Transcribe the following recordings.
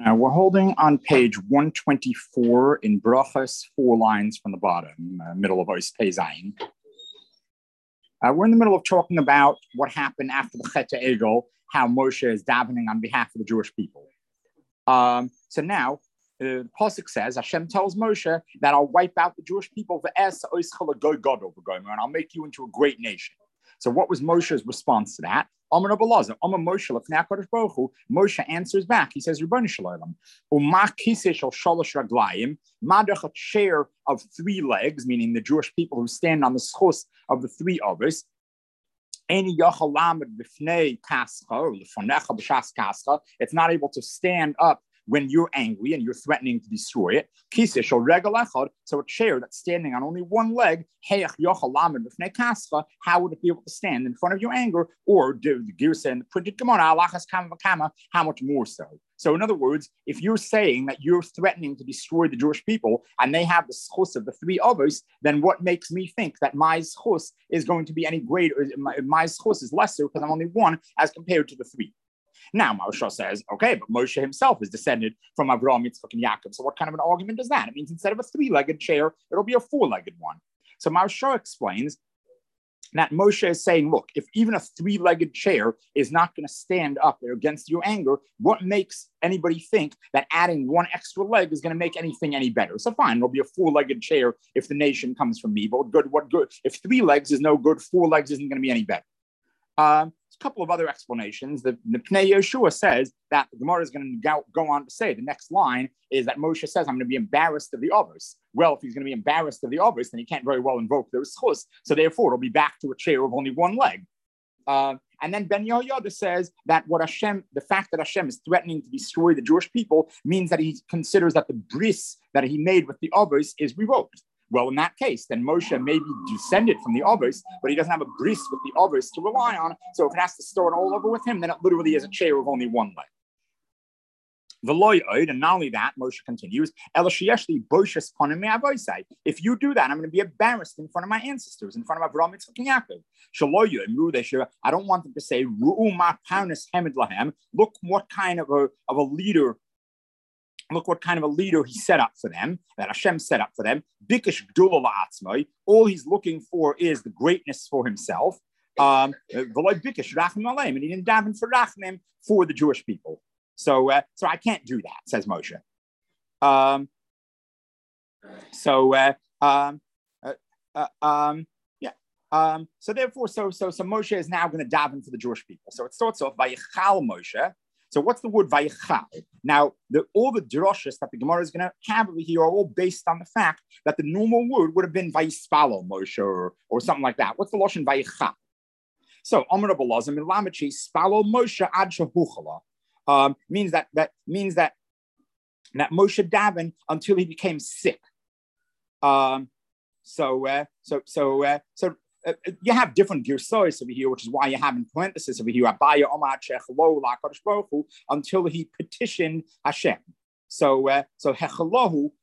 We're holding on page 124 in Brachas, 4 lines from the bottom, middle of Ois Pei Zayin. We're in the middle of talking about what happened after the Chet Egel, how Moshe is davening on behalf of the Jewish people. So now, the Pasuk says, Hashem tells Moshe that I'll wipe out the Jewish people, and I'll make you into a great nation. So what was Moshe's response to that? Moshe answers back. He says, a chair of 3 legs, meaning the Jewish people who stand on the schus of the 3 others. It's not able to stand up when you're angry and you're threatening to destroy it. So a chair that's standing on only 1 leg, how would it be able to stand in front of your anger? Or the Girsa in the printed Gemara, how much more so? So in other words, if you're saying that you're threatening to destroy the Jewish people and they have the schus of the 3 others, then what makes me think that my schus is going to be any greater? My schus is lesser because I'm only 1 as compared to the 3. Now, Maharsha says, okay, but Moshe himself is descended from Avraham, Yitzchak, and Yaakov. So what kind of an argument is that? It means instead of a 3-legged chair, it'll be a 4-legged one. So Maharsha explains that Moshe is saying, look, if even a 3-legged chair is not going to stand up there against your anger, what makes anybody think that adding 1 extra leg is going to make anything any better? So fine, it'll be a 4-legged chair if the nation comes from me, but what good? If 3 legs is no good, 4 legs isn't going to be any better. A couple of other explanations. The Pnei Yeshua says that the Gemara is going to go on to say, the next line is that Moshe says, I'm going to be embarrassed of the others. Well, if he's going to be embarrassed of the others, then he can't very well invoke their schus. So therefore, it'll be back to a chair of only 1 leg. And then Ben Yehoyada says that the fact that Hashem is threatening to destroy the Jewish people means that he considers that the bris that he made with the others is revoked. Well, in that case, then Moshe may be descended from the others, but he doesn't have a bris with the others to rely on. So if it has to start all over with him, then it literally is a chair of only 1 leg. And not only that, Moshe continues, if you do that, I'm going to be embarrassed in front of my ancestors, in front of Avraham, Yitzchak, and Yaakov. I don't want them to say, look what kind of a leader. Look what kind of a leader he set up for them, that Hashem set up for them. All he's looking for is the greatness for himself. And he didn't daven for rachmim for the Jewish people. So I can't do that, says Moshe. So therefore, Moshe is now going to daven for the Jewish people. So it starts off by Vayichal Moshe. So what's the word vayichal? Now, all the droshes that the Gemara is going to have over here are all based on the fact that the normal word would have been vayispalo Moshe or something like that. What's the lashon vayichal? So Amar Rabbi Elazar milamachi spalo Moshe ad shehuchala means that Moshe davened until he became sick. You have different girsois over here, which is why you have in parentheses over here Abaya Omar Shechalo LaKadosh Baruch Hu until he petitioned Hashem. So Hechalahu.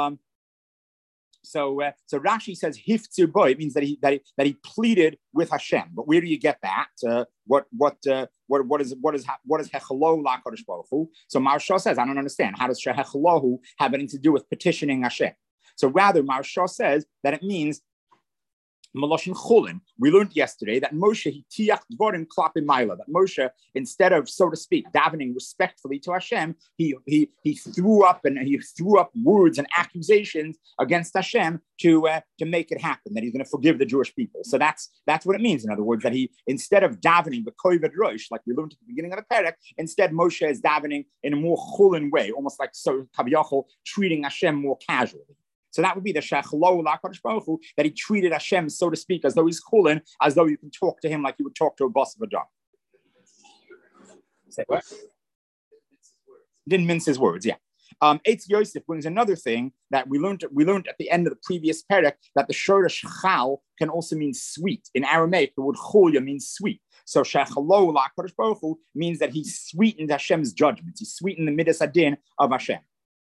So Rashi says hiftzir boy. It means that he pleaded with Hashem. But where do you get that? What is Hechalo LaKadosh Baruch Hu? So Maharsha says, I don't understand. How does Shehechalahu have anything to do with petitioning Hashem? So rather, Maharsha says that it means Maloshin Chulin. We learned yesterday that Moshe that Moshe, instead of, so to speak, davening respectfully to Hashem, he threw up words and accusations against Hashem to make it happen, that he's going to forgive the Jewish people. So that's what it means. In other words, that he, instead of davening the kovid rosh, like we learned at the beginning of the perek, instead Moshe is davening in a more chulin way, almost like so Kaviyachol treating Hashem more casually. So that would be the Shechlo LaKadosh Baruch Hu, that he treated Hashem, so to speak, as though he's chulin, as though you can talk to him like you would talk to a boss of a dog. Say what? Didn't mince his words, yeah. Eitz Yosef brings another thing that we learned at the end of the previous perek, that the shoresh chal can also mean sweet. In Aramaic, the word chulya means sweet. So Shechlo LaKadosh Baruch Hu means that he sweetened Hashem's judgments. He sweetened the midas adin of Hashem.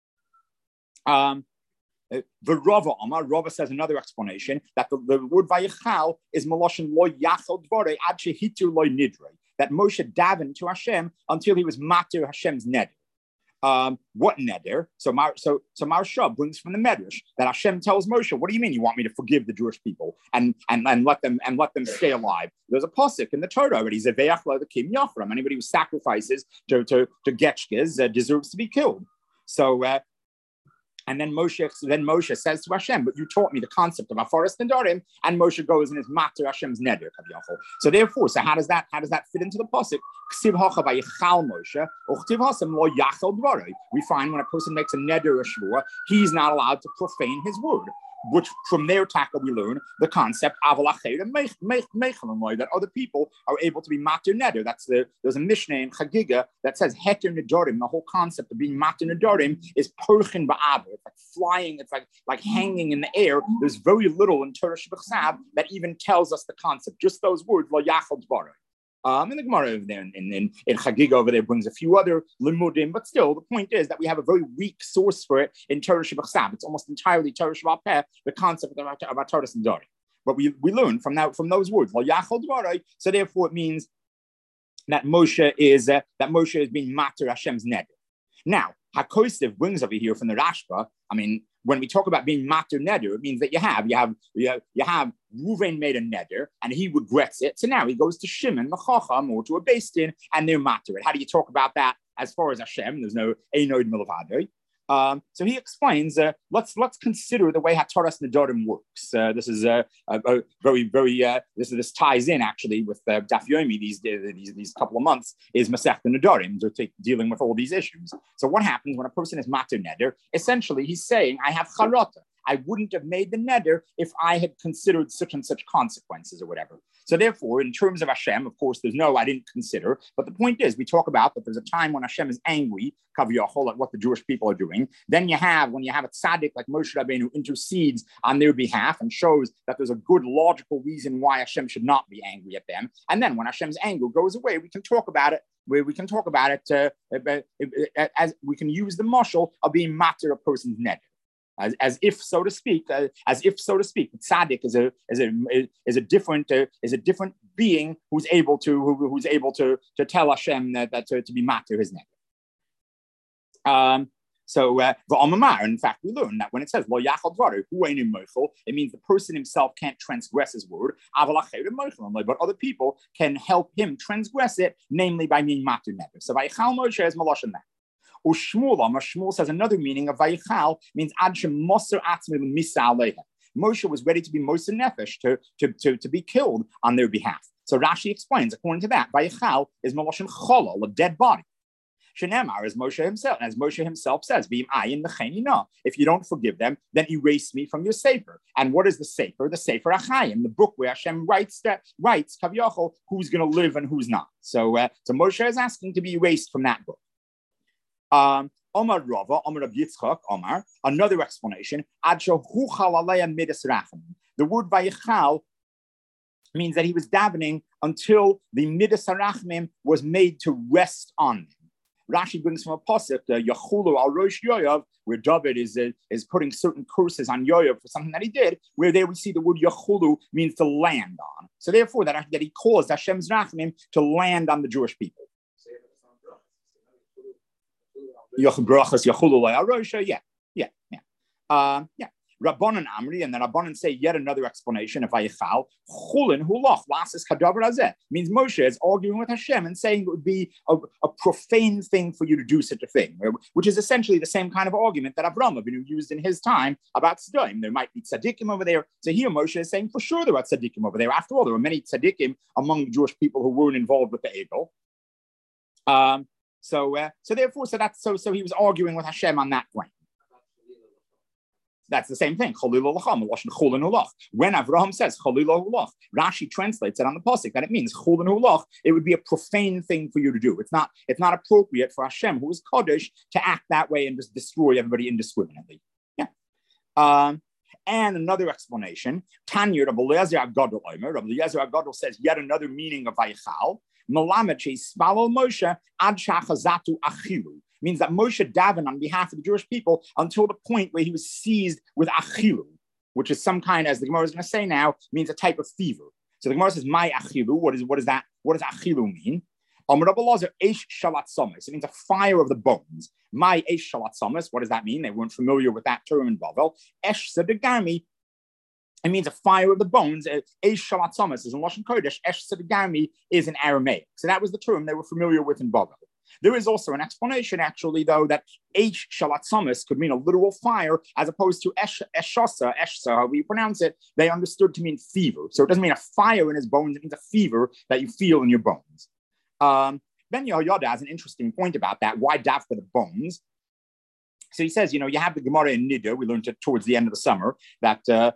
The Rava says another explanation that the word vayichal is maloshin lo yachal dvore ad shehitu lo nidre, that Moshe davened to Hashem until he was matir Hashem's neder. What neder? So Maharsha brings from the Medrash that Hashem tells Moshe, "What do you mean you want me to forgive the Jewish people and let them stay alive?" There's a pasuk in the Torah already. Zeveach l'Elokim Yachram. Anybody who sacrifices to Getchkes deserves to be killed. So. And then Moshe says to Hashem, "But you taught me the concept of Afaras Nedarim," and Moshe goes and is matter Hashem's neder. So therefore, how does that fit into the pasuk? We find when a person makes a neder or shvur, he's not allowed to profane his word. Which from their taka we learn the concept that other people are able to be matir neder. There's a Mishnah in Chagiga that says heter nedarim. The whole concept of being matir nedarim is perchin ba'aber. It's like flying. It's like hanging in the air. There's very little in Torah Shebechsav that even tells us the concept. Just those words lo yachal dvarim. And the Gemara over there in Chagiga over there brings a few other limudim, but still the point is that we have a very weak source for it in Torah Shebachsab. It's almost entirely Torah Shebal Peh, the concept of Torah and Dari. But we learn from those words. So therefore it means that Moshe is being matir Hashem's neder. Now, HaKosev brings over here from the Rashba. I mean, when we talk about being matir neder, it means that you have Ruvain made a neder and he regrets it. So now he goes to Shimon, the Chacham, or to a Beis Din, and they're matir it. How do you talk about that as far as Hashem? There's no Einoid Milavadoi. So he explains, let's consider the way HaToras Nedarim works. This is a very, very, this ties in actually with Daf Yomi these couple of months is Masechta Nedarim, dealing with all these issues. So what happens when a person is matir neder? Essentially, he's saying, I have charata. I wouldn't have made the neder if I had considered such and such consequences or whatever. So therefore, in terms of Hashem, of course, there's no, I didn't consider. But the point is, we talk about that there's a time when Hashem is angry, kaviyachol, at what the Jewish people are doing. Then when you have a tzaddik like Moshe Rabbeinu who intercedes on their behalf and shows that there's a good logical reason why Hashem should not be angry at them. And then when Hashem's anger goes away, we can talk about it. As we can use the mashal of being matir a person's neder. As if, so to speak, tzaddik is a different being who's able to tell Hashem that to be matir his neder. In fact, we learn that when it says lo yachal dvaru, it means the person himself can't transgress his word, but other people can help him transgress it, namely by being matir neder. So vayichal Moshe is maloshin that. Shmuel says another meaning of Vayichal means Moshe was ready to be Moser Nefesh, to be killed on their behalf. So Rashi explains, according to that, Vayichal is Maloshin Cholol, a dead body. Shenemar, as Moshe himself says, if you don't forgive them, then erase me from your Sefer. And what is the Sefer? The Sefer Achayim, the book where Hashem writes Kaviyachol, who's going to live and who's not. So Moshe is asking to be erased from that book. Omar Rava, Omar Rab Yitzchak, Omar, another explanation. The word Vayichal means that he was davening until the Midas Harachmim was made to rest on him. Rashi brings from a pasuk, Yachulu al Rosh Yoav, where David is putting certain curses on Yoav for something that he did, where there we see the word Yachulu means to land on. So therefore, that he caused Hashem's Rachmim to land on the Jewish people. Yeah. Rabbanan Amri, and the Rabbanan say yet another explanation of Vayichal. Chulin hulach lasis kadavar hazeh means Moshe is arguing with Hashem and saying it would be a profane thing for you to do such a thing, which is essentially the same kind of argument that Avraham Avinu used in his time about Tzaddim. There might be tzaddikim over there. So here Moshe is saying for sure there are tzaddikim over there. After all, there were many tzaddikim among the Jewish people who weren't involved with the Egel. So he was arguing with Hashem on that point. That's the same thing. When Avraham says Cholil, Rashi translates it on the pasuk that it means Chulin. It would be a profane thing for you to do. It's not appropriate for Hashem, who is Kodesh, to act that way and just destroy everybody indiscriminately. Yeah. And another explanation. Tanya Rabbi Eliezer Agadol Omer. Rabbi Eliezer Agadol says yet another meaning of Vayichal. Moshe ad shachazatu achilu means that Moshe davened on behalf of the Jewish people until the point where he was seized with achilu, which is some kind, as the Gemara is going to say now, means a type of fever. So the Gemara says, "My achilu." What is that? What does achilu mean? Amar Rabbi Elazar, Eish Shalat Samas. It means a fire of the bones. My Eish Shalat Samas. What does that mean? They weren't familiar with that term in Bavel. Esh Sedegami. It means a fire of the bones. Eish Shalat Samas is in Lashon Kodesh. Esh Sedegami is in Aramaic. So that was the term they were familiar with in Bavel. There is also an explanation, actually, though, that Eish Shalat Samas could mean a literal fire as opposed to Eshasa, however you pronounce it, they understood to mean fever. So it doesn't mean a fire in his bones, it means a fever that you feel in your bones. Ben Yehoyada has an interesting point about that. Why dafka the bones? So he says, you have the Gemara in Nida, we learned it towards the end of the summer, that the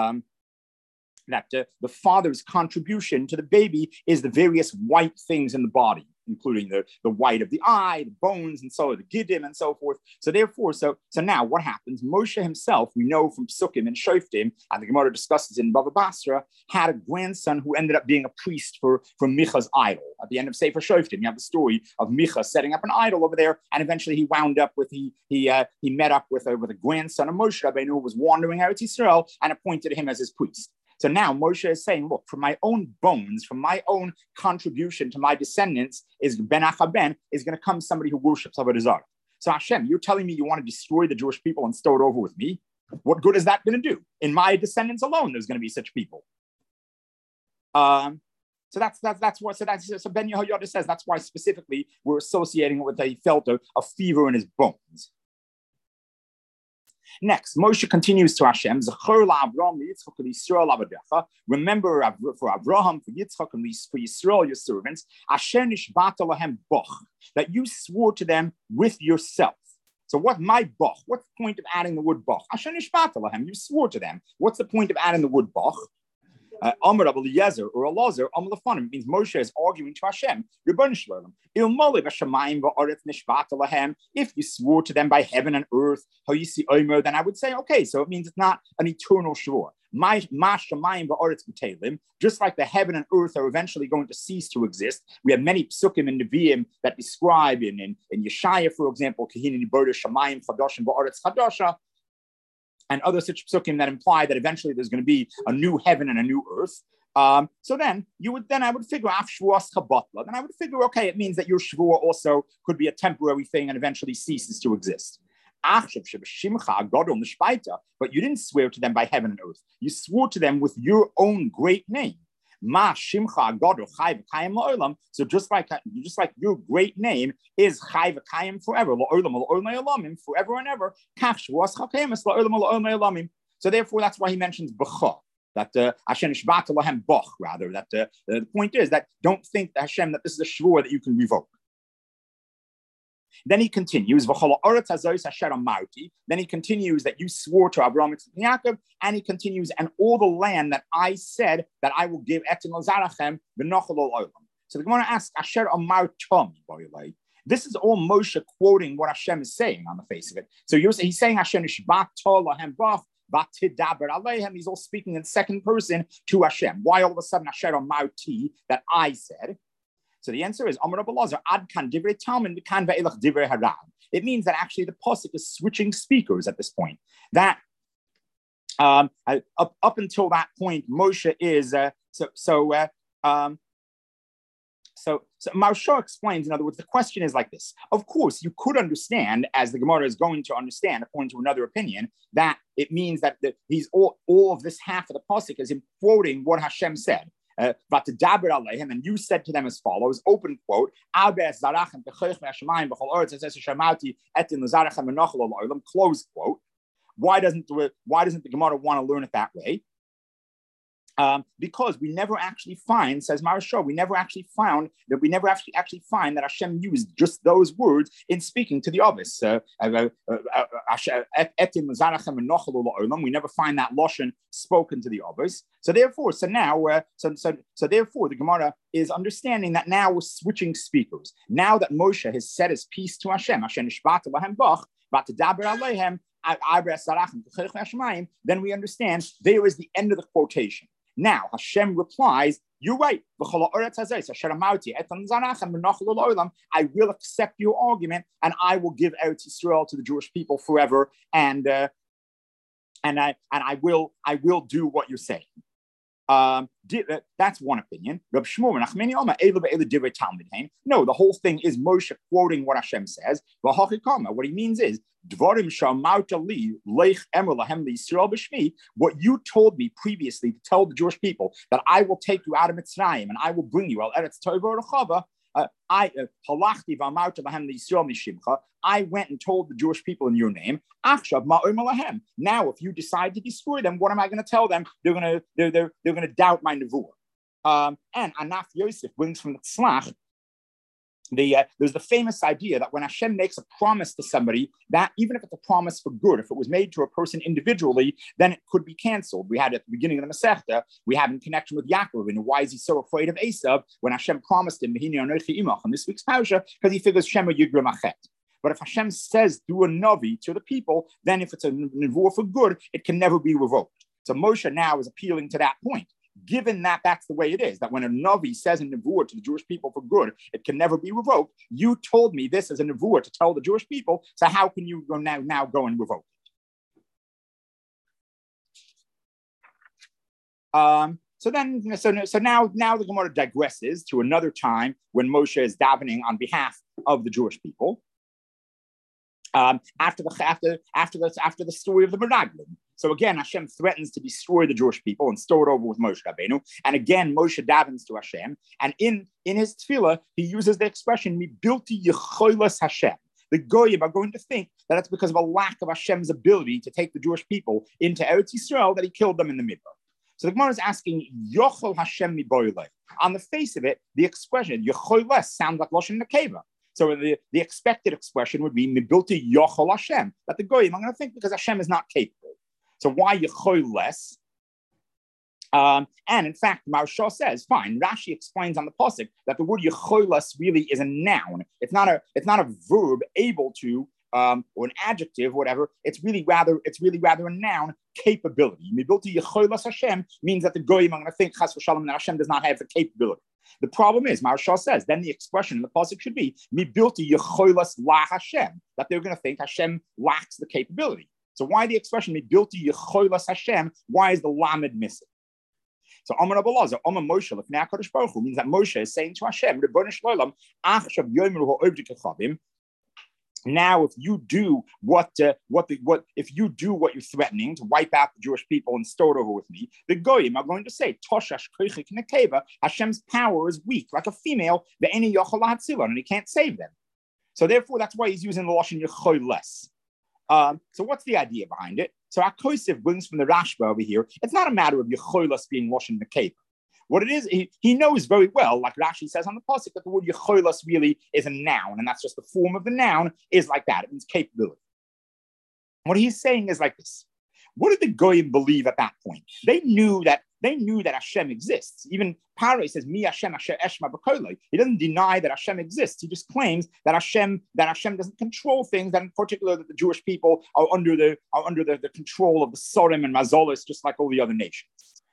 father's contribution to the baby is the various white things in the body, including the white of the eye, the bones, and so the giddim, and so forth. So therefore, so now what happens? Moshe himself, we know from Psukim and Shoftim, and the Gemara discusses in Bava Basra, had a grandson who ended up being a priest for Micha's idol. At the end of Sefer Shoftim, you have the story of Micha setting up an idol over there, and eventually he wound up with he met up with a grandson of Moshe Rabbeinu who was wandering out of Israel and appointed him as his priest. So now Moshe is saying, look, from my own bones, from my own contribution to my descendants, is Ben Achaben, is going to come somebody who worships Avodah Zarah. So Hashem, you're telling me you want to destroy the Jewish people and start over with me? What good is that going to do? In my descendants alone, there's going to be such people. So Ben Yehoyada says that's why specifically we're associating it with he felt a fever in his bones. Next, Moshe continues to Hashem, remember for Abraham, for Yitzchak, and for Yisrael, your servants, that you swore to them with yourself. So what's my boch? What's the point of adding the word boch? You swore to them. What's the point of adding the word boch? Amar Rabbi Eliezer or Elazar, Amar Lefanim, means Moshe is arguing to Hashem. If you swore to them by heaven and earth, how you see Omer, then I would say, okay, so it means it's not an eternal shvur. Just like the heaven and earth are eventually going to cease to exist. We have many psukim in Nevi'im that describe in Yeshaya, for example, and other such psukim that imply that eventually there's going to be a new heaven and a new earth. So then I would figure then I would figure, okay, it means that your shvua also could be a temporary thing and eventually ceases to exist. But you didn't swear to them by heaven and earth. You swore to them with your own great name. So just like your great name is chai v'kayim forever, forever and ever. So therefore, that's why he mentions b'cha, that Hashem nishbata lahem bach, rather. That the point is that don't think that Hashem that this is a shvur that you can revoke. Then he continues, then he continues that you swore to Abraham and Yaakov, and he continues, and all the land that I said that I will give etin l'zarachem v'nochel olam. So the Gemara asks, Asher Amar Tom, this is all Moshe quoting what Hashem is saying on the face of it. So he's saying Hashem ishbat lahem bach, he's all speaking in second person to Hashem. Why all of a sudden Asher Amar Ti, that I said? So the answer is Amar Rabbi Elazar ad kan divrei talmin v'kan ve'elach divrei harav. It means that actually the pasuk is switching speakers at this point. That up until that point, Moshe is So Maharsha explains, in other words, the question is like this. Of course, you could understand, as the Gemara is going to understand, according to another opinion, that it means that he's all of this half of the pasuk is quoting what Hashem said. And you said to them as follows, open quote, close quote. Why doesn't the Gemara want to learn it that way? Because we never actually find, says Maharsha, we never actually find that Hashem used just those words in speaking to the Ovis. We never find that Loshen spoken to the Ovis. So therefore the Gemara is understanding that now we're switching speakers. Now that Moshe has said his piece to Hashem, then we understand there is the end of the quotation. Now Hashem replies, you're right. I will accept your argument and I will give Eretz Yisrael to the Jewish people forever, and I will do what you're saying. That's one opinion. No, the whole thing is Moshe quoting what Hashem says. What he means is, what you told me previously to tell the Jewish people that I will take you out of Mitzrayim and I will bring you I went and told the Jewish people in your name. Now, if you decide to destroy them, what am I going to tell them? They're going to doubt my nevuah. And Anaf Yosef brings from the Tzlach. There's the famous idea that when Hashem makes a promise to somebody, that even if it's a promise for good, if it was made to a person individually, then it could be canceled. We had at the beginning of the Masechta, we had in connection with Yaakov, and why is he so afraid of Esav when Hashem promised him in this week's parasha, because he figures Shema Yigra Machet. But if Hashem says through a Navi to the people, then if it's a nevuah for good, it can never be revoked. So Moshe now is appealing to that point. Given that that's the way it is, that when a Navi says a nevuah to the Jewish people for good, it can never be revoked. You told me this as a nevuah to tell the Jewish people, so how can you now go and revoke it? So now the Gemara digresses to another time when Moshe is davening on behalf of the Jewish people. After the story of the Meraglim. So again, Hashem threatens to destroy the Jewish people and store it over with Moshe Rabbeinu. And again, Moshe davens to Hashem. And in his tefillah, he uses the expression, Mi bilti yecholas Hashem. The Goyim are going to think that it's because of a lack of Hashem's ability to take the Jewish people into Eretz Yisrael that he killed them in the Midbar. So the Gemara is asking, Yochel Hashem mi boilei. On the face of it, the expression, Yecholas, sounds like Lashon Nekeva. So the expected expression would be Mibilti Yochel Hashem. That the Goyim are going to think because Hashem is not capable. So why Yecholes? And in fact, Maharsha says, fine. Rashi explains on the pasuk that the word Yecholes really is a noun. It's not a verb able to or an adjective, whatever. It's really rather a noun, capability. Mibilti Yecholes Hashem means that the Goyim are going to think Chas v'Shalom that Hashem does not have the capability. The problem is, Maharsha says, then the expression in the pasuk should be Mibilti Yecholas La Hashem, that they're going to think Hashem lacks the capability. So why the expression Mibilti Yecholas Hashem? Why is the lamed missing? So Amar Abelazar, Amar Moshe, Lefnei HaKadosh Baruch Hu, means that Moshe is saying to Hashem, Ribono Shel Olam, Achshav Yomer Ha'ovdei Kechavim. Now, if you do what you're threatening to wipe out the Jewish people and store it over with me, the Goyim are going to say, Toshash Koichik Nekeva, Hashem's power is weak, like a female, Ve'eni Yochel Hatzilon, and he can't save them. So therefore, that's why he's using the Lashon Yecholes. So what's the idea behind it? So Akosif brings from the Rashba over here, it's not a matter of Yecholes being Lashon Nekeva. What it is, he knows very well, like Rashi says on the pasuk, that the word Yecholos really is a noun, and that's just the form of the noun is like that. It means capability. What he's saying is like this. What did the Goyim believe at that point? They knew that Hashem exists. Even Paro says, Mi Hashem Asher Eshma B'Kolei. He doesn't deny that Hashem exists. He just claims that Hashem doesn't control things, that in particular that the Jewish people are under the control of the Sorim and Mazolis, just like all the other nations.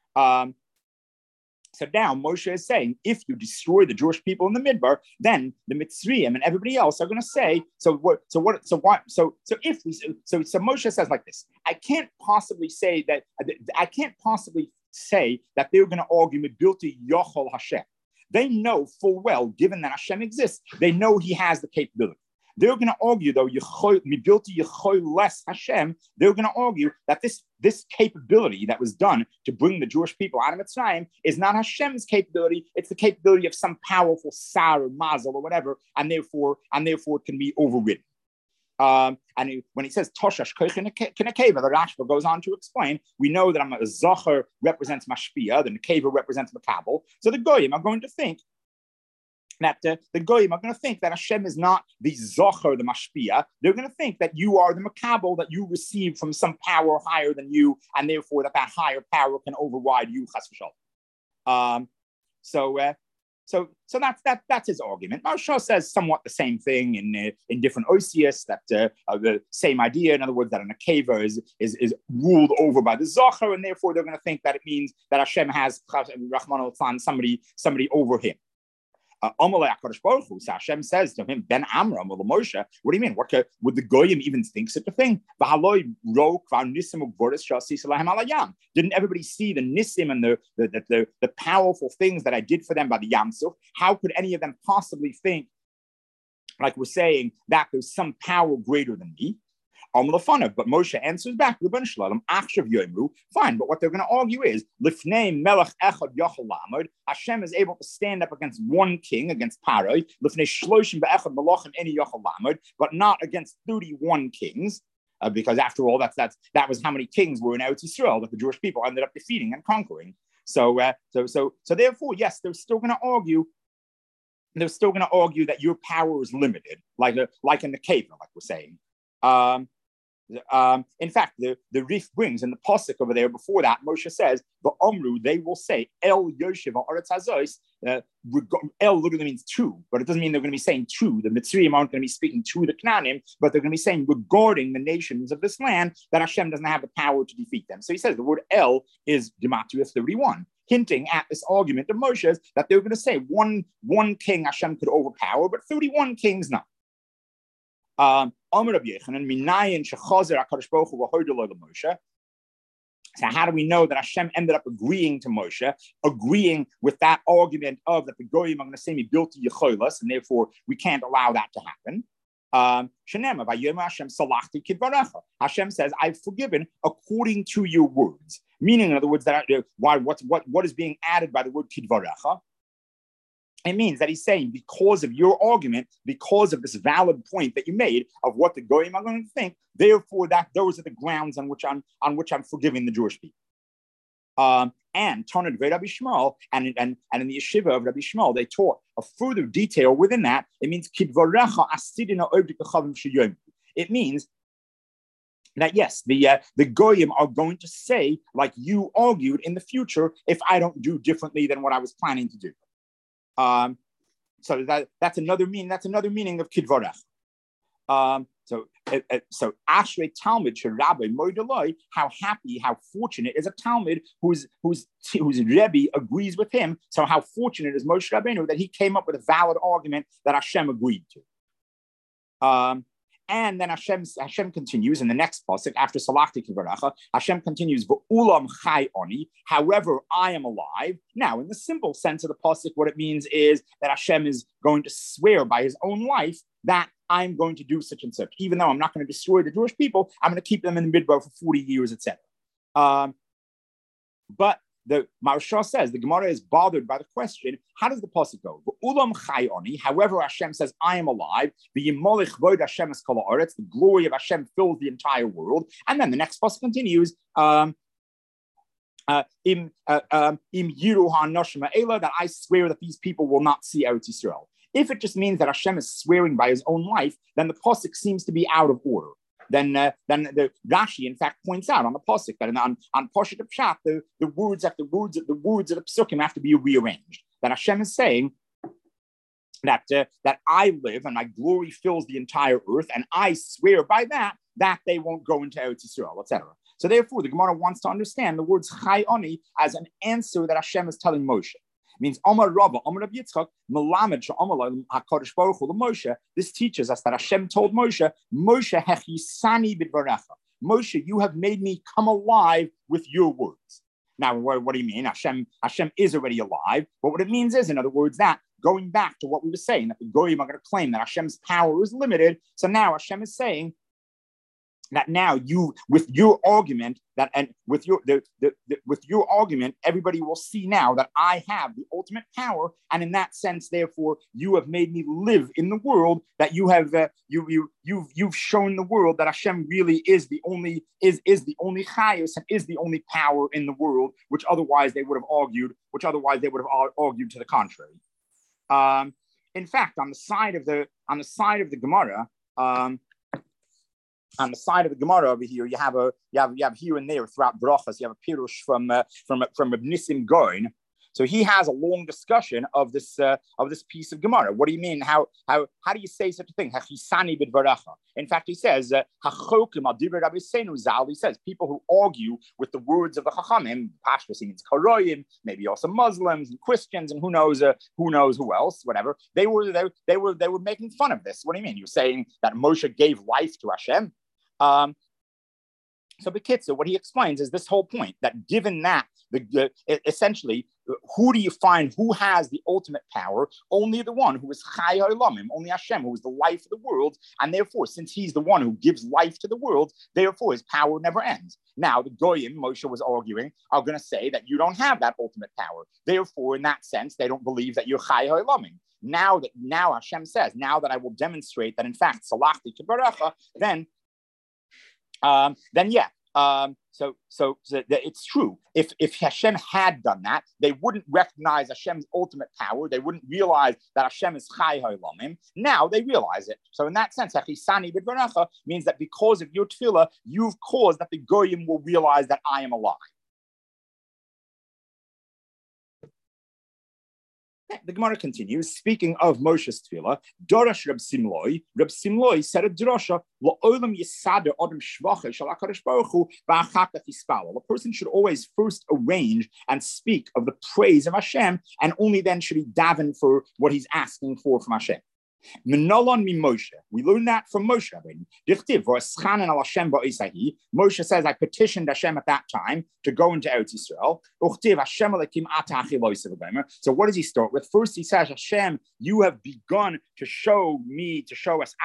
So now Moshe is saying, if you destroy the Jewish people in the Midbar, then the Mitzrayim and everybody else are going to say, so Moshe says like this, I can't possibly say that they're going to argue Mibilti Yochel Hashem. They know full well, given that Hashem exists, they know he has the capability. They're going to argue, though, Mibilti Yecholes Hashem, they're going to argue that this capability that was done to bring the Jewish people out of Mitzrayim is not Hashem's capability, it's the capability of some powerful Sar or Mazel or whatever, and therefore it can be overridden. And when he says Toshash Koich Nekeva, the Rashba goes on to explain, we know that a Zocher represents Mashpia, the Nekeva represents Makabel, so the Goyim are going to think that the Goyim are going to think that Hashem is not the Zocher, the Mashpia. They're going to think that you are the Makabel, that you receive from some power higher than you, and therefore that higher power can override you, Chas v'Shalom. So that's his argument. Maharsha says somewhat the same thing in different Osius, that the same idea. In other words, that an Akeva is ruled over by the Zocher, and therefore they're going to think that it means that Hashem has Rahman al-Tlan, somebody over him. Amalei HaKadosh Baruch Hu, so Hashem says to him, Ben Amram or Moshe, what do you mean? Would the Goyim even think such a thing? Didn't everybody see the Nisim and the powerful things that I did for them by the Yam Suf? How could any of them possibly think, like we're saying, that there's some power greater than me? But Moshe answers back, fine, but what they're going to argue is, Hashem is able to stand up against one king, against Paroi, but not against 31 kings, because after all, that was how many kings were in Eretz Yisrael that the Jewish people ended up defeating and conquering. So therefore, yes, they're still going to argue. They're still going to argue that your power is limited, like in the cave, like we're saying. In fact, the Rif brings in the pasuk over there before that, Moshe says, "Va'omru," they will say, "El Yoshev Ha'aretz Hazois." El literally means to, but it doesn't mean they're going to be saying to. The Mitzrayim aren't going to be speaking to the Canaanim, but they're going to be saying regarding the nations of this land that Hashem doesn't have the power to defeat them. So he says the word El is Gematria 31. Hinting at this argument of Moshe's that they're going to say one king Hashem could overpower, but 31 kings not. So how do we know that Hashem ended up agreeing to Moshe, agreeing with that argument of that the Goyim are going to say me built to Yecholas, and therefore we can't allow that to happen? Hashem says, I've forgiven according to your words. Meaning, in other words, that what is being added by the word kidvarecha? It means that he's saying, because of your argument, because of this valid point that you made of what the Goyim are going to think, therefore that those are the grounds on which I'm forgiving the Jewish people. And Tanad Rabbi Shmuel, and in the yeshiva of Rabbi Shmuel, they taught a further detail within that. It means kidvarecha asidina obdikachavim sheyom. It means that yes, the Goyim are going to say, like you argued in the future, if I don't do differently than what I was planning to do. So that's another meaning. That's another meaning of kidvarech. So Ashrei Talmud Rabbi Moidaloi, how happy, how fortunate is a Talmud whose Rebbe agrees with him. So how fortunate is Moshe Rabbeinu that he came up with a valid argument that Hashem agreed to. And then Hashem continues in the next pasuk after Salachti Kivaracha. Hashem continues, "V'ulam chai oni." However, I am alive. Now, in the simple sense of the pasuk, what it means is that Hashem is going to swear by His own life that I'm going to do such and such. Even though I'm not going to destroy the Jewish people, I'm going to keep them in the midbar for 40 years, etc. But the Maharsha says the Gemara is bothered by the question: how does the pasuk go? Ulam chai oni. However, Hashem says, "I am alive." The Yimolich vod Hashem es kol haaretz. The glory of Hashem fills the entire world. And then the next pasuk continues: Im yiru ha'anoshim ha'ela, that I swear that these people will not see Eretz Yisrael. If it just means that Hashem is swearing by His own life, then the pasuk seems to be out of order. Then the Rashi, in fact, points out on the pasuk that on Pashat Pshat, the words of the psukim have to be rearranged. That Hashem is saying that I live and my glory fills the entire earth, and I swear by that they won't go into Eretz Yisrael, etc. So therefore, the Gemara wants to understand the words Chai Oni as an answer that Hashem is telling Moshe. It means Amar Rabba, Amar Rabbi Yitzchak, Melamed Sha'amar HaKadosh Baruch Hu Moshe. This teaches us that Hashem told Moshe, Moshe hechisani bidvarecha. Moshe, you have made me come alive with your words. Now, what do you mean? Hashem is already alive. But what it means is, in other words, that going back to what we were saying, that the Goyim are going to claim that Hashem's power is limited. So now Hashem is saying that now you, with your argument, with your argument, everybody will see now that I have the ultimate power, and in that sense, therefore, you have made me live in the world. That you have you've shown the world that Hashem really is the only chayus and is the only power in the world, which otherwise they would have argued to the contrary. In fact, on the side of the Gemara. On the side of the Gemara over here, you have here and there throughout brachas, you have a pirush from Reb Nissim Goin. So he has a long discussion of this piece of Gemara. What do you mean? How do you say such a thing? In fact, he says, he says people who argue with the words of the Chachamim, Pashtus means Karoyim, maybe also Muslims and Christians and who knows who else, whatever. They were making fun of this. What do you mean? You're saying that Moshe gave life to Hashem? So Bekitzer, what he explains is this whole point that given that essentially, who do you find who has the ultimate power? Only the one who is Chai Ha'olamim, only Hashem, who is the life of the world, and therefore, since he's the one who gives life to the world, therefore his power never ends. Now, the Goyim, Moshe was arguing, are going to say that you don't have that ultimate power. Therefore, in that sense, they don't believe that you're Chai Ha'olamim. Now Hashem says, now that I will demonstrate that in fact Salachti Kibaracha, then yeah. So it's true. If Hashem had done that, they wouldn't recognize Hashem's ultimate power. They wouldn't realize that Hashem is Chai Ha'olamim. Now they realize it. So in that sense, Hachisani B'Dvaracha means that because of your tefillah, you've caused that the Goyim will realize that I am alive. The Gemara continues, speaking of Moshe's tefillah, Dorash Reb Simloi said a drasha, La'olam yisader adam shvacha shel HaKadosh Baruch Hu v'achar כך yispalel. A person should always first arrange and speak of the praise of Hashem, and only then should he daven for what he's asking for from Hashem. Menolon mi Moshe. We learn that from Moshe. Moshe says, I petitioned Hashem at that time to go into Eretz Yisrael. So what does he start with? First he says, Hashem, you have begun to show us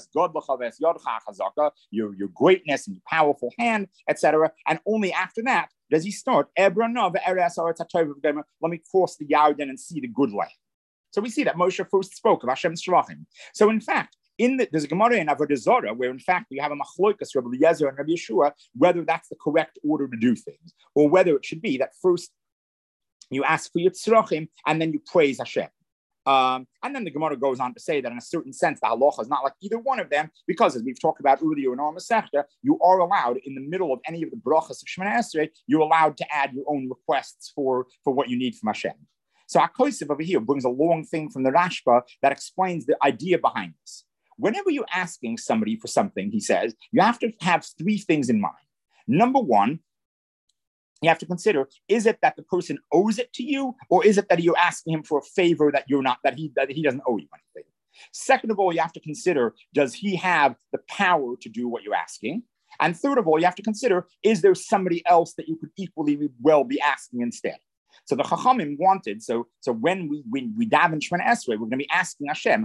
your greatness and your powerful hand, etc. And only after that does he start, let me cross the Yarden and see the good land. So we see that Moshe first spoke of Hashem's Shvachim. So in fact, there's a Gemara in Avodah Zarah where in fact we have a Machlokas, Rabbi Eliezer and Rabbi Yeshua, whether that's the correct order to do things, or whether it should be that first you ask for your tzrachim and then you praise Hashem. And then the Gemara goes on to say that in a certain sense, the halacha is not like either one of them, because as we've talked about earlier in our Masechta, you are allowed in the middle of any of the brachas of Shemona Esrei, you're allowed to add your own requests for what you need from Hashem. So Akosiv over here brings a long thing from the Rashba that explains the idea behind this. Whenever you're asking somebody for something, he says, you have to have three things in mind. Number one, you have to consider, is it that the person owes it to you, or is it that you're asking him for a favor that he doesn't owe you anything? Second of all, you have to consider, does he have the power to do what you're asking? And third of all, you have to consider, is there somebody else that you could equally well be asking instead? So the Chachamim wanted, so when we daven Shemona Esrei, we're going to be asking Hashem,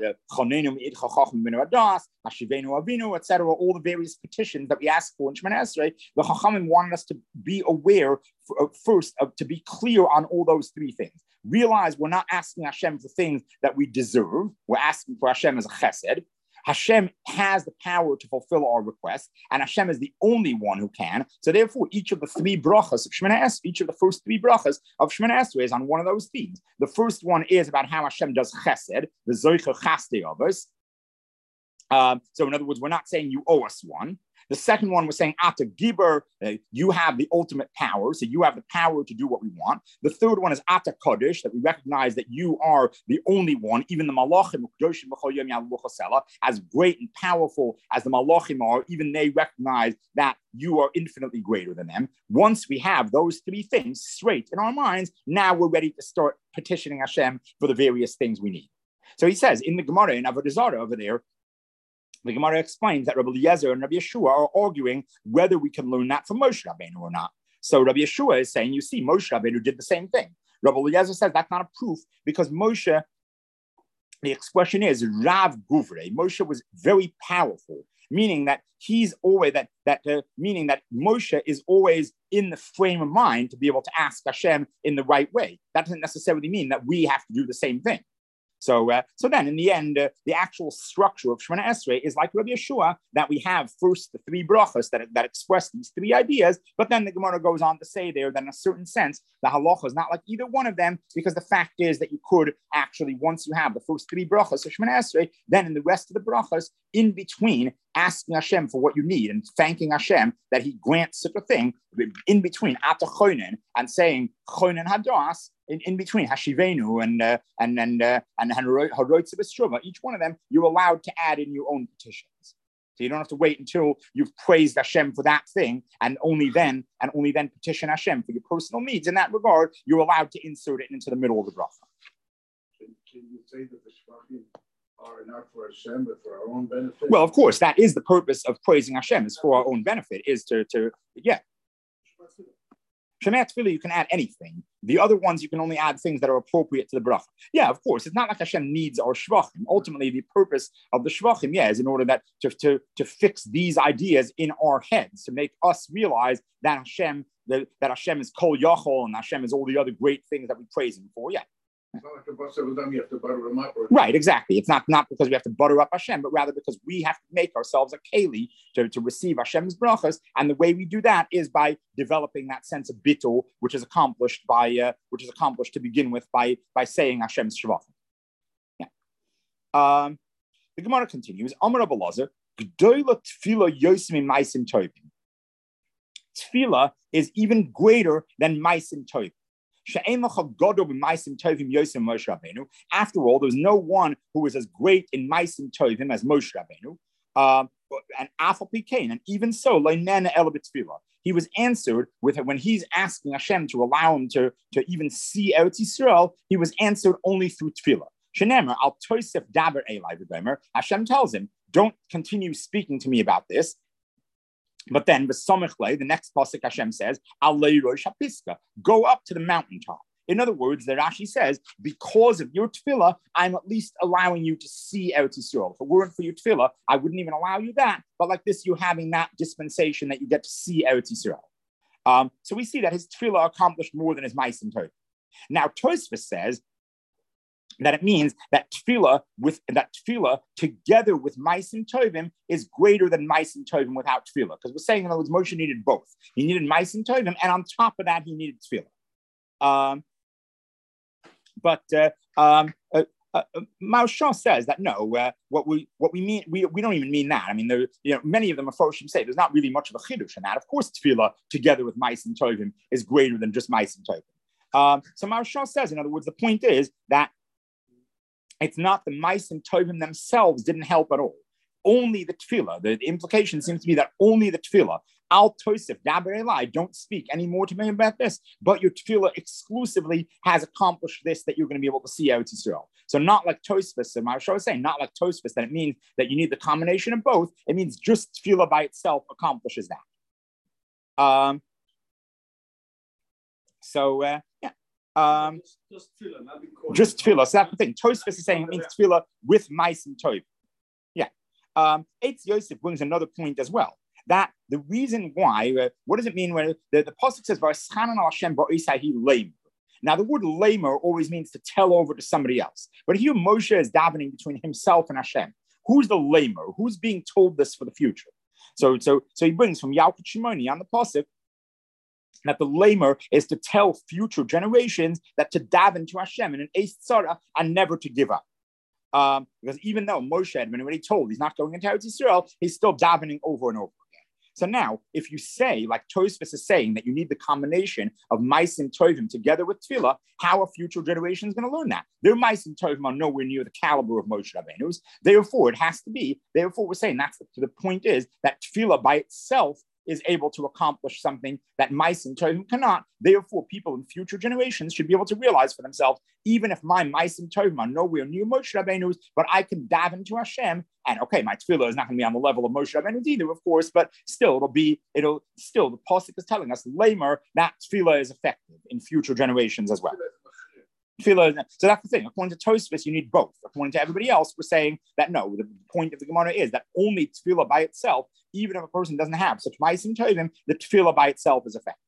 etc., all the various petitions that we ask for in Shemona Esrei. The Chachamim wanted us to be aware to be clear on all those three things. Realize we're not asking Hashem for things that we deserve. We're asking for Hashem as a chesed. Hashem has the power to fulfill our requests, and Hashem is the only one who can. So therefore, each of the three brachas of Shemona Esrei, each of the first three brachas of Shemona Esrei is on one of those themes. The first one is about how Hashem does chesed, the zoicha chaste of us. So in other words, we're not saying you owe us one. The second one was saying, Ata Giber, you have the ultimate power, so you have the power to do what we want. The third one is Ata Kodesh, that we recognize that you are the only one, even the Malachim, as great and powerful as the Malachim are, even they recognize that you are infinitely greater than them. Once we have those three things straight in our minds, now we're ready to start petitioning Hashem for the various things we need. So he says, in the Gemara, in Avodah Zarah over there, the Gemara explains that Rabbi Eliezer and Rabbi Yeshua are arguing whether we can learn that from Moshe Rabbeinu or not. So Rabbi Yeshua is saying, you see, Moshe Rabbeinu did the same thing. Rabbi Eliezer says that's not a proof because Moshe, the expression is Rav Guvre. Moshe was very powerful, meaning that he's always meaning that Moshe is always in the frame of mind to be able to ask Hashem in the right way. That doesn't necessarily mean that we have to do the same thing. So then in the end, the actual structure of Shemona Esrei is like Rabbi Yeshua, that we have first the three brachas that express these three ideas, but then the Gemara goes on to say there that in a certain sense, the halacha is not like either one of them, because the fact is that you could actually, once you have the first three brachas of Shemona Esrei, then in the rest of the brachas, in between asking Hashem for what you need and thanking Hashem that he grants such a thing, in between Ata Choinen and saying Choinen Hadas, in between Hashivenu and Haroitz B'Shuvah, each one of them, you're allowed to add in your own petitions. So you don't have to wait until you've praised Hashem for that thing and only then petition Hashem for your personal needs. In that regard, you're allowed to insert it into the middle of the bracha. Can you say that the shvachim are not for Hashem but for our own benefit? Well, of course, that is the purpose of praising Hashem, is for our own benefit, is to Shema Tefillah, you can add anything. The other ones, you can only add things that are appropriate to the bracha. Yeah, of course. It's not like Hashem needs our shvachim. Ultimately, the purpose of the shvachim, is in order that to fix these ideas in our heads, to make us realize that Hashem is Kol Yachol and Hashem is all the other great things that we praise Him for. Yeah. It's not like a basar v'dam, you have to butter him up. Right, exactly. It's not because we have to butter up Hashem, but rather because we have to make ourselves a keli to receive Hashem's brachas, and the way we do that is by developing that sense of bittul, which is accomplished to begin with by saying Hashem's shvachim. Yeah. The Gemara continues. Amar Rabbi Elazar, G'dola tefillah yosim in ma'asim tovim. Tefillah is even greater than ma'asim tovim. After all, there's no one who is as great in Maisim Tovim as Moshe Rabbeinu. And Afal Pikain, and even so, he was answered with when he's asking Hashem to allow him to even see Eretz Yisrael, he was answered only through tefillah. Hashem tells him, don't continue speaking to me about this. But then, the next pasuk Hashem says, go up to the mountaintop. In other words, the Rashi says, because of your tefillah, I'm at least allowing you to see Eretz Yisrael. If it weren't for your tefillah, I wouldn't even allow you that. But like this, you're having that dispensation that you get to see Eretz Yisrael. So we see that his tefillah accomplished more than his ma'asim tovim. Now, Tosfos says that it means that tefillah together with ma'asim tovim is greater than ma'asim tovim without tefillah. Because we're saying, in other words, Moshe needed both. He needed ma'asim tovim, and on top of that, he needed tefillah. Maharsha says that no, what we mean, we don't even mean that. I mean, many of them Mephoshim say there's not really much of a chidush in that. Of course, tefillah together with ma'asim tovim is greater than just ma'asim tovim. So Maharsha says, in other words, the point is that it's not the ma'asim tovim themselves didn't help at all. Only the tefillah. The implication seems to be that only the tefillah. Al tosef daber elai. Don't speak any more to me about this. But your tefillah exclusively has accomplished this, that you're going to be able to see Eretz Yisrael. So not like Tosfos. So Maharsha was saying, not like Tosfos, that it means that you need the combination of both. It means just tefillah by itself accomplishes that. Just tefillah. So that's the thing. Tosfos is saying it means tefillah with ma'asim tovim. Yeah. Eitz Yosef brings another point as well. That the reason why, what does it mean when the pasuk says, "V'aschanan al Hashem ba'isai lamer"? Now the word lamer always means to tell over to somebody else. But here Moshe is davening between himself and Hashem. Who's the lamer? Who's being told this for the future? So he brings from Yalkut Shimoni on the pasuk that the lamer is to tell future generations that to daven to Hashem in an Eis Tzara and never to give up. Because even though Moshe had been already told he's not going into Eretz Yisrael, he's still davening over and over again. So now, if you say, like Tosfos is saying, that you need the combination of ma'asim tovim together with tefillah, how are future generations going to learn that? Their ma'asim tovim are nowhere near the caliber of Moshe Rabbeinu's. Therefore, it has to be. Therefore, we're saying that's the point is that tefillah by itself is able to accomplish something that ma'asim tovim cannot. Therefore, people in future generations should be able to realize for themselves, even if my ma'asim tovim are nowhere near Moshe Rabbeinu's, but I can daven to Hashem. And okay, my tefillah is not going to be on the level of Moshe Rabbeinu's either, of course, but still, the pasuk is telling us lamer that tefillah is effective in future generations as well. So that's the thing. According to Tosfos, you need both. According to everybody else, we're saying that no, the point of the Gemara is that only tefillah by itself, even if a person doesn't have such ma'asim tovim, the tefillah by itself is effective.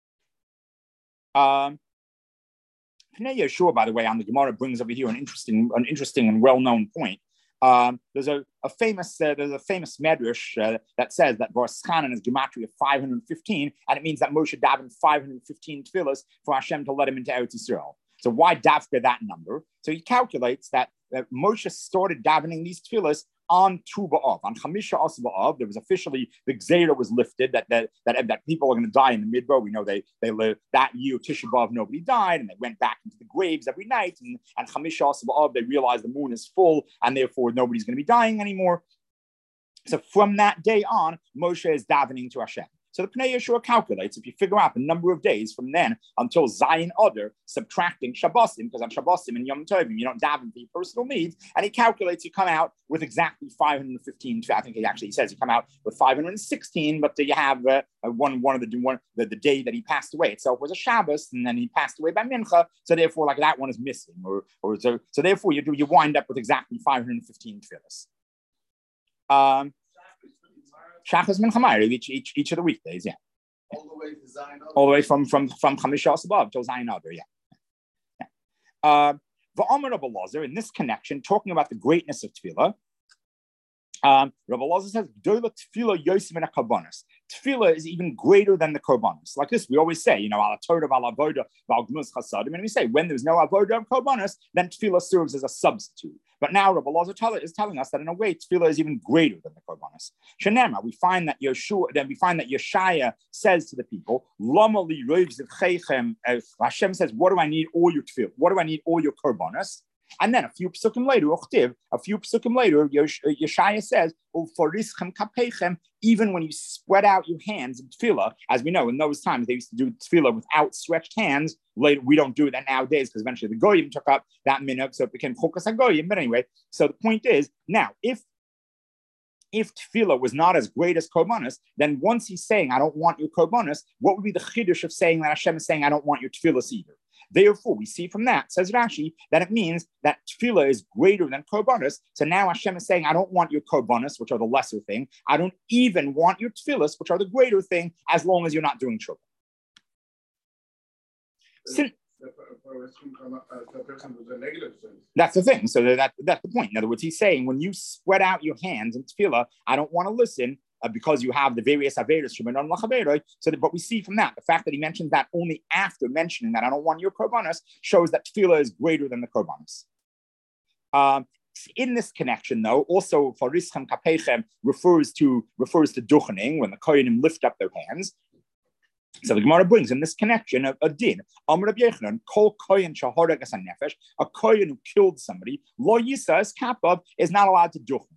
Pnei Yeshua, by the way, on the Gemara brings over here an interesting and well-known point. There's a famous medrash that says that V'aschanan is gematria of 515, and it means that Moshe davened 515 tefillahs for Hashem to let him into Eretz Yisrael. So why dafka that number? So he calculates that Moshe started davening these tefillahs on Tu B'Av, on Chamisha Asa B'Av, there was officially, the Gzeira was lifted that people are going to die in the Midbar. We know they lived that year, Tisha B'Av, nobody died, and they went back into the graves every night. And Chamisha Asa B'Av, they realized the moon is full, and therefore nobody's going to be dying anymore. So from that day on, Moshe is davening to Hashem. So the Pnei Yeshua calculates, if you figure out the number of days from then until Zayin Adar, subtracting Shabbosim, because on Shabbosim and Yom Tovim, you don't daven for your personal needs, and he calculates you come out with exactly 515. I think he says you come out with 516, but you have the day that he passed away itself was a Shabbos, and then he passed away by Mincha, so therefore like that one is missing, so therefore you wind up with exactly 515 tefillas. Shachas Mincha Ma'ariv each of the weekdays, yeah. All the way to Zayin Adar. All the way from Chamisha Asa B'Av till Zayin Adar, yeah. V'Amar Rabbi Elazar, in this connection, talking about the greatness of tefillah, Rabbi Elazar says, "Dola tefillah yosim in a karbanos." Tefillah is even greater than the karbanos. Like this, we always say, ala Torah, ala avoda, al gmus chasadim, and we say when there's no avoda of karbanos, then tefillah serves as a substitute. But now Rabbi Elazar is telling us that in a way, tefillah is even greater than the karbanos. Shenema, we find that Yeshaya says to the people, "Lama li roivz v'cheichem." Hashem says, "What do I need all your tefillah? What do I need all your karbanos?" And then a few psukim later, Yeshaya says, even when you spread out your hands in tefillah, as we know, in those times, they used to do tefillah with outstretched hands. Later, we don't do that nowadays because eventually the Goyim took up that minhag, so it became Chokas HaGoyim. But anyway, so the point is, now, if tefillah was not as great as korbanos, then once he's saying, I don't want your korbanos, what would be the chiddush of saying that Hashem is saying, I don't want your tefillah either? Therefore, we see from that, says Rashi, that it means that tefillah is greater than korbanos. So now Hashem is saying, I don't want your korbanos, which are the lesser thing. I don't even want your tefillahs, which are the greater thing, as long as you're not doing tshuva. That's the thing. So that's the point. In other words, he's saying, when you spread out your hands in tefillah, I don't want to listen, because you have the various averos. So, but we see from that the fact that he mentioned that only after mentioning that I don't want your korbanos shows that tefillah is greater than the korbanos. In this connection, though, also farischem kapeichem refers to duchening, when the kohanim lift up their hands. So the Gemara brings in this connection a din. Amar Rabbi Yochanan, kol kohen shahoreg as nefesh, a kohen who killed somebody, lo yisa as kapab, is not allowed to duchen.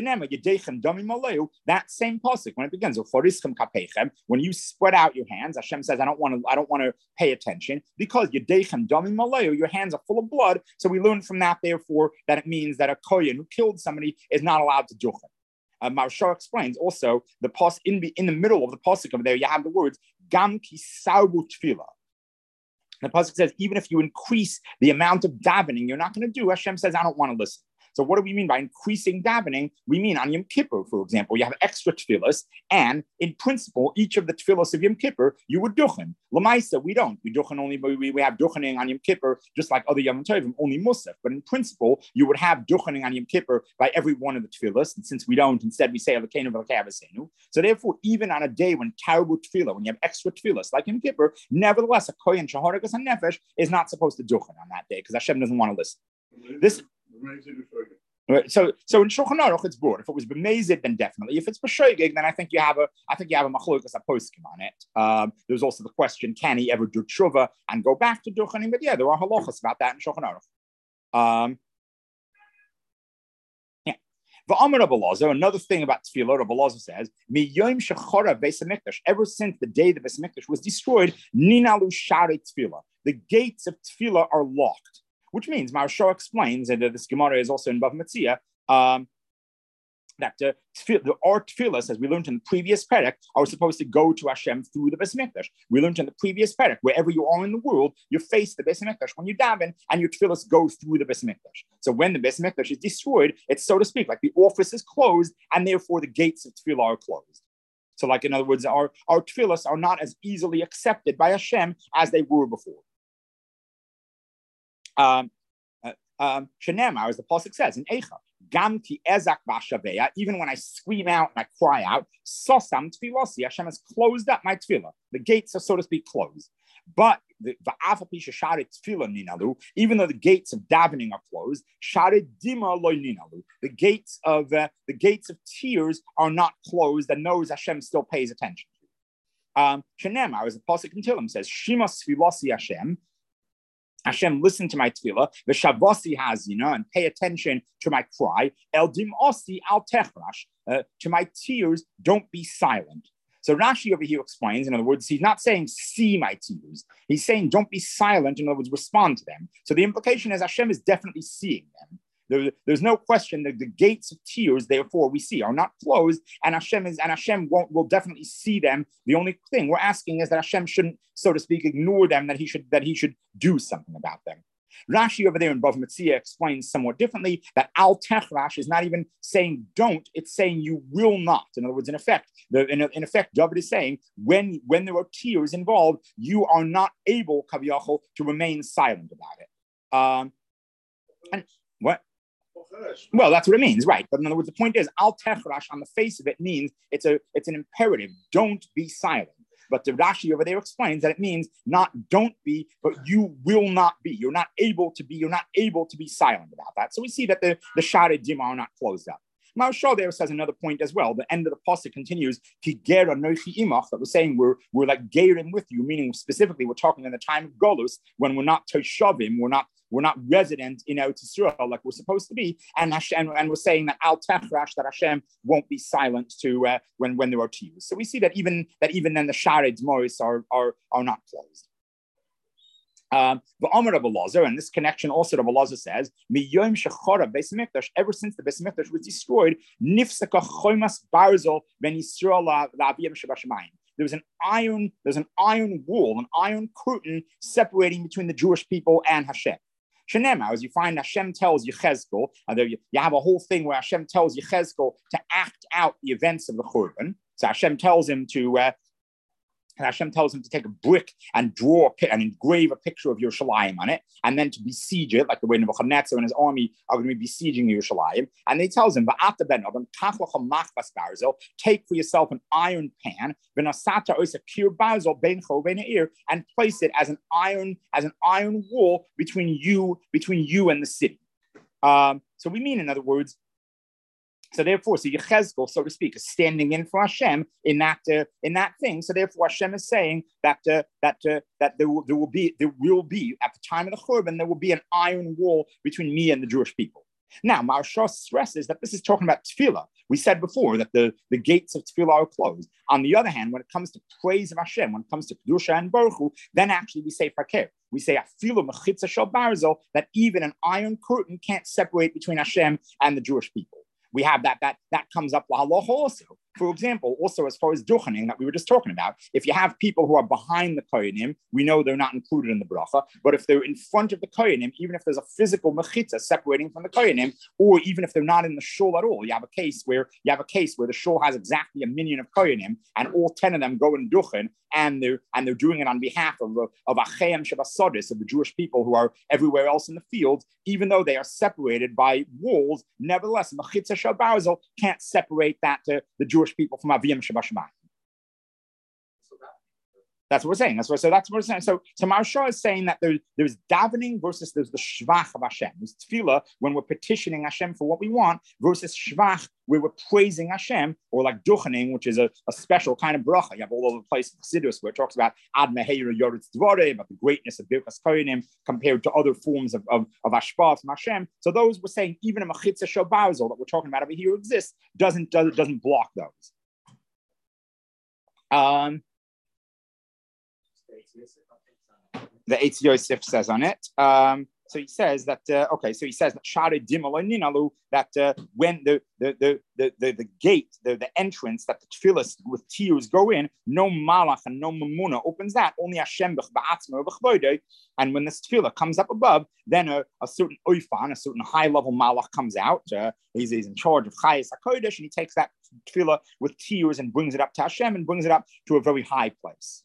That same pasuk, when it begins, when you spread out your hands, Hashem says, I don't want to pay attention because your hands are full of blood. So we learn from that, therefore, that it means that a kohen who killed somebody is not allowed to duchen. Maharsha explains also the pasuk in the middle of the pasuk over there. You have the words gam ki saubu tefillah. The pasuk says, even if you increase the amount of davening, you're not going to do. Hashem says, I don't want to listen. So what do we mean by increasing davening? We mean on Yom Kippur, for example, you have extra tefillas, and in principle, each of the tefillas of Yom Kippur, you would duchen. Lamaisa, we don't. We duchen only, we have duchening on Yom Kippur, just like other Yom Tovim, only Musaf. But in principle, you would have duchening on Yom Kippur by every one of the tefillas, and since we don't, instead we say Elokeinu v'Elokei Avosenu. So therefore, even on a day when Tarubu tefillah, when you have extra tefillas like Yom Kippur, nevertheless, a kohen shahoreg as nefesh is not supposed to duchen on that day because Hashem doesn't want to listen. This. So in Shulchan Aruch it's broad. If it was b'mezid, then definitely. If it's b'shoigig, then I think you have a machlokas aposkim on it. There's also the question: can he ever do tshuva and go back to duchening? But yeah, there are halachas about that in Shulchan Aruch. V'amar Rabbi Elazar, another thing about tefillah, Rabbi Elazar says, "Miyom shechara Beis Hamikdash." Ever since the day the Beis Hamikdash was destroyed, ninalu sharei tefillah. The gates of tefillah are locked. Which means, Maharsha explains, and this Gemara is also in Bava Metzia, that our tefillahs, as we learned in the previous perek, are supposed to go to Hashem through the Beis Hamikdash. We learned in the previous perek, wherever you are in the world, you face the Beis Hamikdash when you daven, and your tefillahs go through the Beis Hamikdash. So when the Beis Hamikdash is destroyed, it's, so to speak, like the office is closed, and therefore the gates of tefillah are closed. So, like in other words, our tefillahs are not as easily accepted by Hashem as they were before. Shenemar, as the pasuk says in Eicha, Gam ki ezak b'ashaveya, even when I scream out and I cry out, sosam tefilasi, Hashem has closed up my tefillah. The gates are, so to speak, closed. But even though the gates of davening are closed, the gates of tears are not closed, and knows Hashem still pays attention. Shenemar, as the pasuk in Tehillim says, Shima Sfilasi Hashem. Hashem, listen to my tefillah, v'shavasi hazina, and pay attention to my cry. El dim'osi al techrash, to my tears, don't be silent. So Rashi over here explains, in other words, he's not saying see my tears. He's saying don't be silent, in other words, respond to them. So the implication is Hashem is definitely seeing them. There's no question that the gates of tears, therefore, we see are not closed, and Hashem will definitely see them. The only thing we're asking is that Hashem shouldn't, so to speak, ignore them, that he should do something about them. Rashi over there in Bava Metzia explains somewhat differently that al techrash is not even saying don't, it's saying you will not. In other words, in effect, David is saying when there are tears involved, you are not able, kaviyachol, to remain silent about it. And what? Well, that's what it means, right? But in other words, the point is, al techrash on the face of it means it's an imperative. Don't be silent. But the Rashi over there explains that it means not don't be, but you will not be. You're not able to be. You're not able to be silent about that. So we see that the Sha'arei Dima are not closed up. Maharshal there says another point as well. The end of the pasuk continues, Ki ger anochi imach, that we're saying we're like gerim with you, meaning specifically we're talking in the time of Golus when we're not toshavim, we're not resident in Eretz Yisrael like we're supposed to be, and we're saying that al techrash, that Hashem won't be silent to when there are tears. So we see that even then the Sha'arei Dimoros are not closed. The Amar Rabbi Elazar, and this connection also Rabbi Elazar says, Miyom shechara Beis Hamikdash, ever since the Beis Hamikdash was destroyed, nifsaka chomas barzel ben Yisrael la'aviyim shabashamayim. There's an iron wall, an iron curtain separating between the Jewish people and Hashem. Shenema, as you find, Hashem tells Yechezkel, you have a whole thing where Hashem tells Yechezkel to act out the events of the Churban. So Hashem tells him to take a brick and and engrave a picture of Yerushalayim on it, and then to besiege it, like the way Nebuchadnezzar and his army are going to be besieging Yerushalayim. And he tells him, take for yourself an iron pan, and place it as an iron wall between you and the city. So we mean, in other words, so therefore, Yechezkel, so to speak, is standing in for Hashem in that thing. So therefore, Hashem is saying that there will be at the time of the Churban, there will be an iron wall between me and the Jewish people. Now, Maharshal stresses that this is talking about tefillah. We said before that the gates of tefillah are closed. On the other hand, when it comes to praise of Hashem, when it comes to kedusha and baruch hu, then actually we say fakir. We say afilu mechitza shel barzel, that even an iron curtain can't separate between Hashem and the Jewish people. We have that comes up lahalacha also. For example, also as far as duchening that we were just talking about, if you have people who are behind the kohanim, we know they're not included in the bracha. But if they're in front of the kohanim, even if there's a physical mechitza separating from the kohanim, or even if they're not in the shul at all, you have a case where the shul has exactly a minyan of kohanim, and all 10 of them go and duchen, and they're doing it on behalf of Achayim Shabasodis, of the Jewish people who are everywhere else in the field, even though they are separated by walls. Nevertheless, mechitza shel barzel can't separate the Jewish people from Aviyim Shabashamayim. That's what we're saying. That's what we're saying. So Maharshal is saying that there's davening versus there's the shvach of Hashem. There's tefillah when we're petitioning Hashem for what we want versus shvach where we're praising Hashem, or like duchening, which is a special kind of bracha. You have all over the place in Chassidus where it talks about ad meheira yoretz dvorei, about the greatness of birkas kohanim compared to other forms of hashpah from Hashem. So those we're saying even a mechitza shel barzel that we're talking about over here exists doesn't block those. The Eitz Yosef says on it. So he says that Sha'arei Dima lo ninalu, that when the gate, the entrance that the tefillah with tears go in, no malach and no mamuna opens that. Only Hashem b'atzmo b'chvoidei. And when this tefillah comes up above, then a certain oifan, a certain high level malach comes out. He's in charge of Chayes HaKodesh, and he takes that tefillah with tears and brings it up to Hashem and brings it up to a very high place.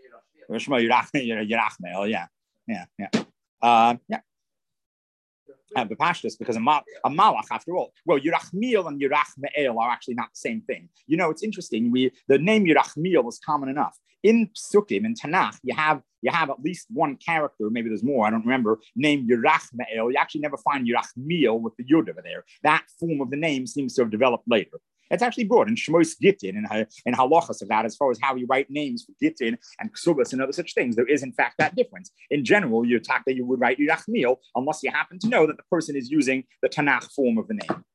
Yeah. B'pashtus, because a malach, after all. Well, Yerachmiel and Yerachmeel are actually not the same thing. You know, it's interesting. The name Yerachmiel is common enough. In Psukim, in Tanakh, you have at least one character, maybe there's more, I don't remember, named Yerachmeel. You actually never find Yerachmiel with the Yud over there. That form of the name seems to have developed later. It's actually brought in Shmos Gittin in halachas of that, as far as how you write names for Gittin and Ksubas and other such things. There is, in fact, that difference. In general, you would write Yerachmiel unless you happen to know that the person is using the Tanakh form of the name.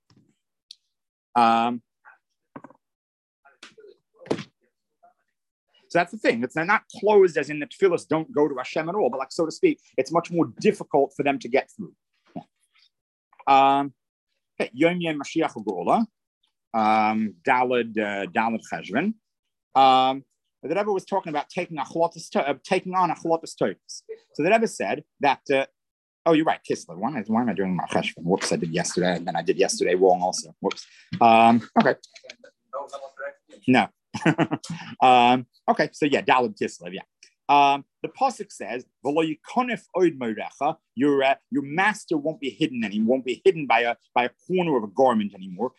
So that's the thing. They're not closed as in the tefillas don't go to Hashem at all, but like, so to speak, it's much more difficult for them to get through. Yom Yom Mashiach U'Geula. Daled Cheshvan. The Rebbe was talking about taking on a chlotus toikus. So the Rebbe said that. Oh, you're right, Kislev. Why am I doing my Cheshvan? Whoops, I did yesterday, and then I did yesterday wrong also. Whoops. Okay. No. Okay. So yeah, Daled Kislev. Yeah. The pasuk says, your master won't be hidden anymore, won't be hidden by a corner of a garment anymore.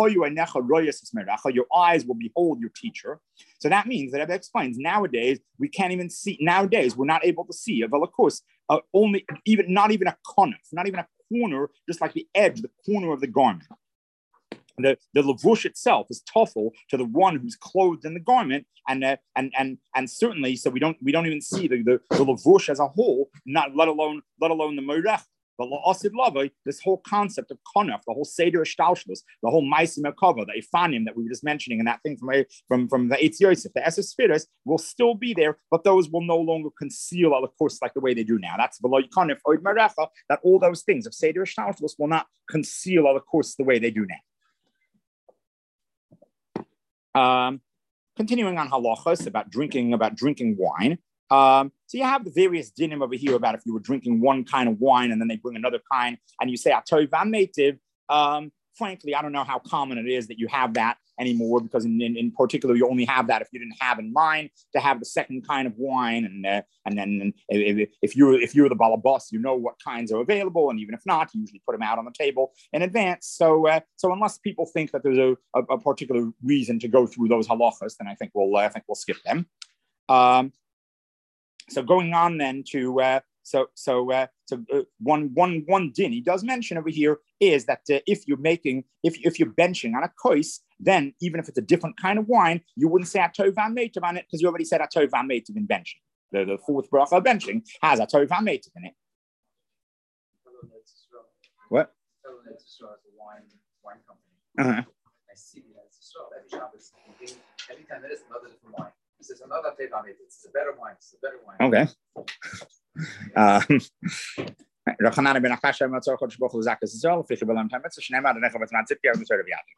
Your eyes will behold your teacher. So that means that Rebbe explains nowadays we can't even see. Nowadays we're not able to see a velakus, not even a konef, not even a corner, just like the edge, the corner of the garment. The levush itself is toffel to the one who's clothed in the garment, and certainly, so we don't even see the levush as a whole, not let alone the moirech. But la'asid lavai, this whole concept of konaf, the whole seder shtalshlus, the whole ma'asim hakava, the ifanim that we were just mentioning, and that thing from the Eitz Yosef, the esesphiras will still be there, but those will no longer conceal, of course, like the way they do now. That's v'lo konaf oid marecha, that all those things of seder shtalshlus will not conceal, of course, the way they do now. Continuing on halachas about drinking wine. So you have the various dinim over here about if you were drinking one kind of wine and then they bring another kind and you say atov v'ametiv. Frankly, I don't know how common it is that you have that anymore, because in particular you only have that if you didn't have in mind to have the second kind of wine, and then if you're the balabas, you know what kinds are available, and even if not, you usually put them out on the table in advance. So unless people think that there's a particular reason to go through those halachas, then I think we'll skip them. So going on then to one din he does mention over here is that if you're benching on a kois, then even if it's a different kind of wine, you wouldn't say atov v'ametiv on it, because you already said atov v'ametiv in benching. The fourth bracha of benching has atov v'ametiv in it. What? Wine company. I see it as a straw. Every 10 minutes, another different wine. This is another atov v'ametiv. It's a better wine. It's a better wine. Okay. Rachanana ben Achasham Matzor Chodesh Baruch Hu Zakas Yisrael. Fiche B'Lam Tametz Shnei Ma'adanech V'Tzman Tzidki Avim Tzor V'Yadim.